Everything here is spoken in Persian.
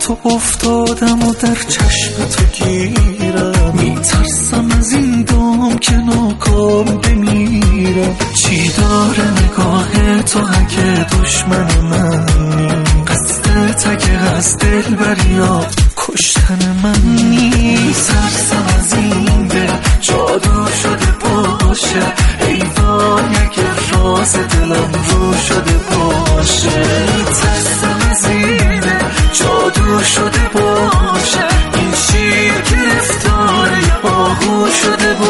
تو افتادم و در چشم تو گیرم، میترسم از این دام که ناکام بمیرم. چی داره نگاه تو اگه دشمن منی؟ قصدت اگه از دل بریا کشتن منی؟ میترسم از این دل جادو شده باشه، ای وای اگه راز دلم رو شده باشه. میترسم از این دل جادو شده باشه، این شیر گرفتار آهو شده باشه.